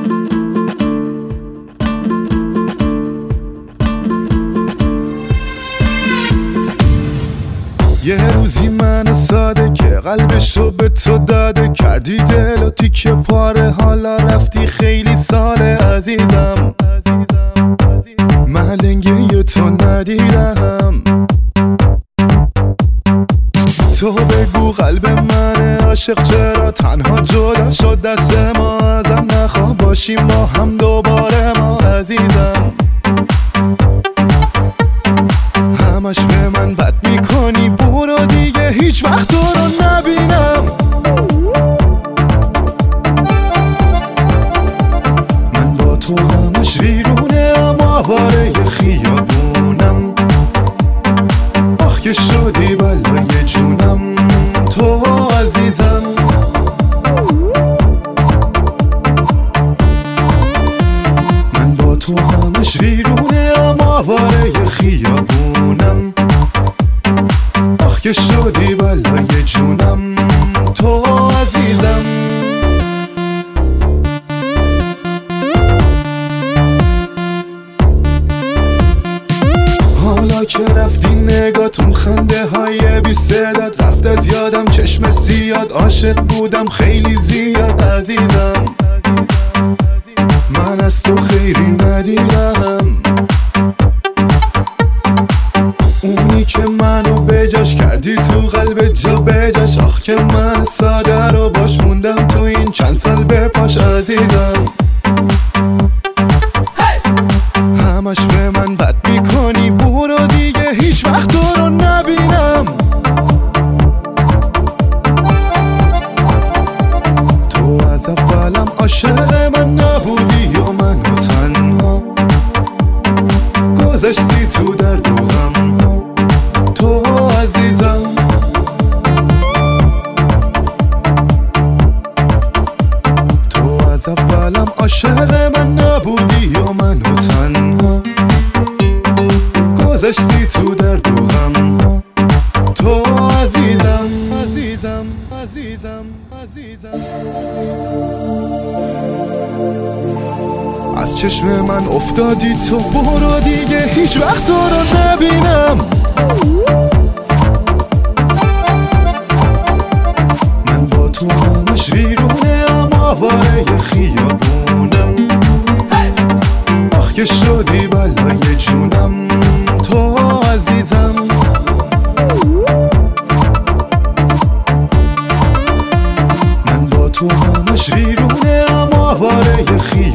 یه روزی من ساده که قلبشو به تو داده، کردی دل و تیکه پاره، حالا رفتی خیلی ساله عزیزم. من لنگه تو ندیدم، تو بگو قلب من عاشق چرا تنها جدا شد، دست ما ازم نخواه باشیم ما هم دوباره ما عزیزم. همش به من بد میکنی، برو دیگه هیچ وقت تو رو نبینم. من با تو همش ویرونه ام، آواره خیابونم. آخ که شدی بلای جونم تو عزیزم. من با تو همش ویرونه ام، آواره خیابونم. آخ که شدی بلای جونم تو عزیزم. حالا که رفتی نگاتون خنده های بی صدات رفت از یادم، چشم سیاد عاشق بودم خیلی زیاد عزیزم. من از تو خیری ندیدم، اونی که منو بجاش کردی تو قلب جا بجاش. آخ که من ساده رو باش موندم تو این چند سال به پاش عزیزم. همش به من بد میکنی، برو دیگه هیچ وقت تو رو نبینم. تو از اولم عاشق من نبودی و منو تنها گذاشتی تو درد و غم ها تو عزیزم. تو از اولم عاشق من نبودی و منو تنها گذاشتی تو درد و غم ها تو عزیزم. عزیزم عزیزم عزیزم. از چشم من افتادی تو، برو دیگه هیچ وقت تو رو نبینم. من با تو همش ویرونه ام، آواره خیابونم. آخ که شدی بلای جونم تو عزیزم. من با تو همش ویرونه ام، آواره خیابونم.